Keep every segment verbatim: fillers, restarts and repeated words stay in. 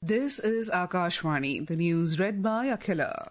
This is Akashvani, the news read by Akhila.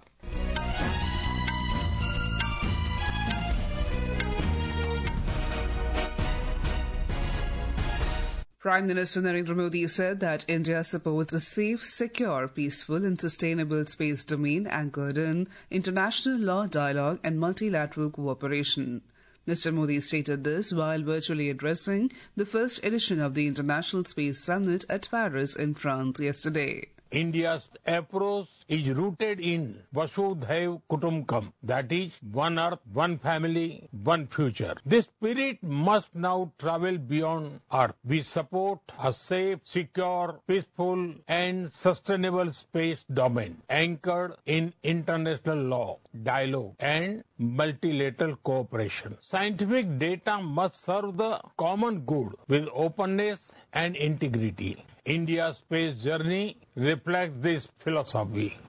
Prime Minister Narendra Modi said that India supports a safe, secure, peaceful and sustainable space domain anchored in international law, dialogue and multilateral cooperation. Mister Modi stated this while virtually addressing the first edition of the International Space Summit at Paris in France yesterday. India's approach is rooted in Vasudhaiv Kutumbakam, that is, one earth, one family, one future. This spirit must now travel beyond earth. We support a safe, secure, peaceful and sustainable space domain anchored in international law, dialogue and multilateral cooperation. Scientific data must serve the common good with openness and integrity. India's space journey reflects this philosophy.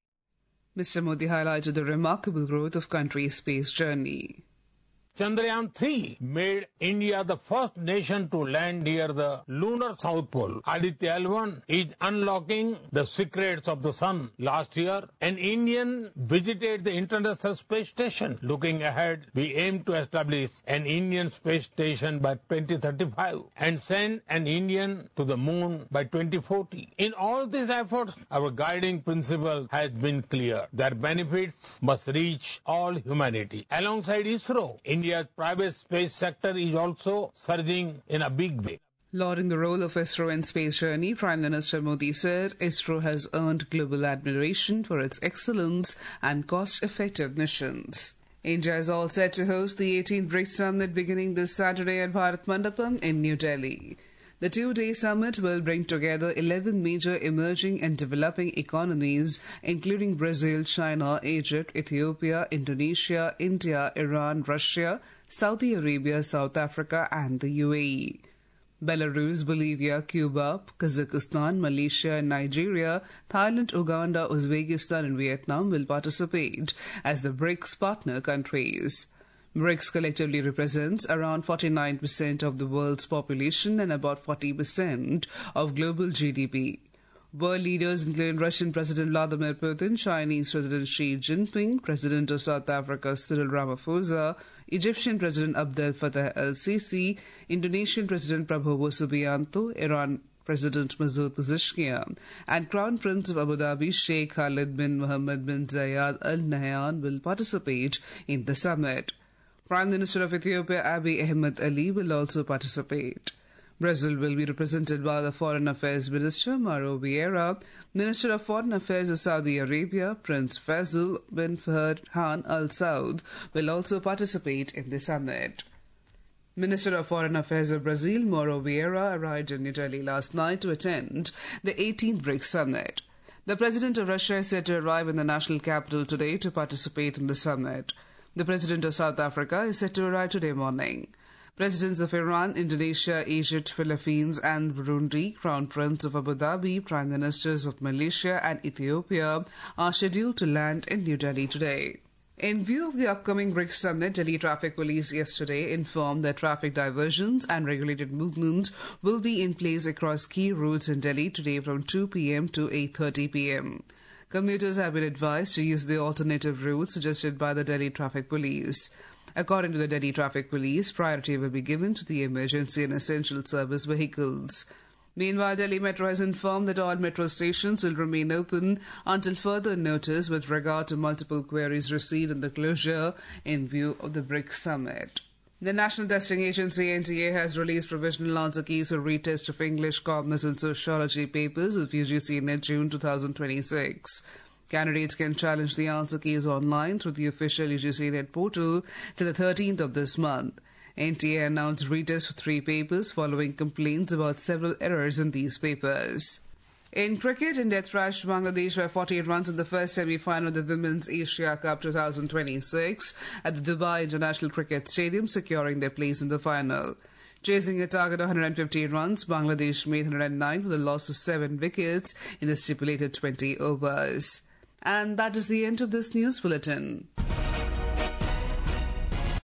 Mister Modi highlighted the remarkable growth of country's space journey. Chandrayaan three made India the first nation to land near the lunar South Pole. Aditya L one is unlocking the secrets of the sun. Last year, an Indian visited the International Space Station. Looking ahead, we aim to establish an Indian space station by twenty thirty-five and send an Indian to the moon by twenty forty. In all these efforts, our guiding principle has been clear. Their benefits must reach all humanity. Alongside ISRO, India India's private space sector is also surging in a big way. Lauding the role of ISRO in space journey, Prime Minister Modi said ISRO has earned global admiration for its excellence and cost-effective missions. India is all set to host the eighteenth BRICS Summit beginning this Saturday at Bharat Mandapam in New Delhi. The two-day summit will bring together eleven major emerging and developing economies, including Brazil, China, Egypt, Ethiopia, Indonesia, India, Iran, Russia, Saudi Arabia, South Africa, and the U A E. Belarus, Bolivia, Cuba, Kazakhstan, Malaysia, and Nigeria, Thailand, Uganda, Uzbekistan, and Vietnam will participate as the BRICS partner countries. BRICS collectively represents around forty-nine percent of the world's population and about forty percent of global G D P. World leaders including Russian President Vladimir Putin, Chinese President Xi Jinping, President of South Africa Cyril Ramaphosa, Egyptian President Abdel Fattah el-Sisi, Indonesian President Prabowo Subianto, Iran President Masoud Pezeshkian, and Crown Prince of Abu Dhabi Sheikh Khalid bin Mohammed bin Zayed Al Nahyan will participate in the summit. Prime Minister of Ethiopia Abiy Ahmed Ali will also participate. Brazil will be represented by the Foreign Affairs Minister Mauro Vieira. Minister of Foreign Affairs of Saudi Arabia Prince Faisal bin Fahd Khan Al Saud will also participate in the summit. Minister of Foreign Affairs of Brazil Mauro Vieira arrived in New Delhi last night to attend the eighteenth BRICS Summit. The President of Russia is said to arrive in the national capital today to participate in the summit. The President of South Africa is set to arrive today morning. Presidents of Iran, Indonesia, Egypt, Philippines and Burundi, Crown Prince of Abu Dhabi, Prime Ministers of Malaysia and Ethiopia are scheduled to land in New Delhi today. In view of the upcoming BRICS Summit, Delhi Traffic Police yesterday informed that traffic diversions and regulated movement will be in place across key routes in Delhi today from two p.m. to eight thirty p.m. Commuters have been advised to use the alternative route suggested by the Delhi Traffic Police. According to the Delhi Traffic Police, priority will be given to the emergency and essential service vehicles. Meanwhile, Delhi Metro has informed that all metro stations will remain open until further notice with regard to multiple queries received on the closure in view of the BRICS Summit. The National Testing Agency N T A has released provisional answer keys for retest of English, Commerce and Sociology papers of U G C Net June twenty twenty-six. Candidates can challenge the answer keys online through the official U G C Net portal till the thirteenth of this month. N T A announced retest for three papers following complaints about several errors in these papers. In cricket, India thrashed Bangladesh by forty-eight runs in the first semi-final of the Women's Asia Cup twenty twenty-six at the Dubai International Cricket Stadium, securing their place in the final. Chasing a target of one hundred fifty runs, Bangladesh made one hundred nine with a loss of seven wickets in the stipulated twenty overs. And that is the end of this news bulletin.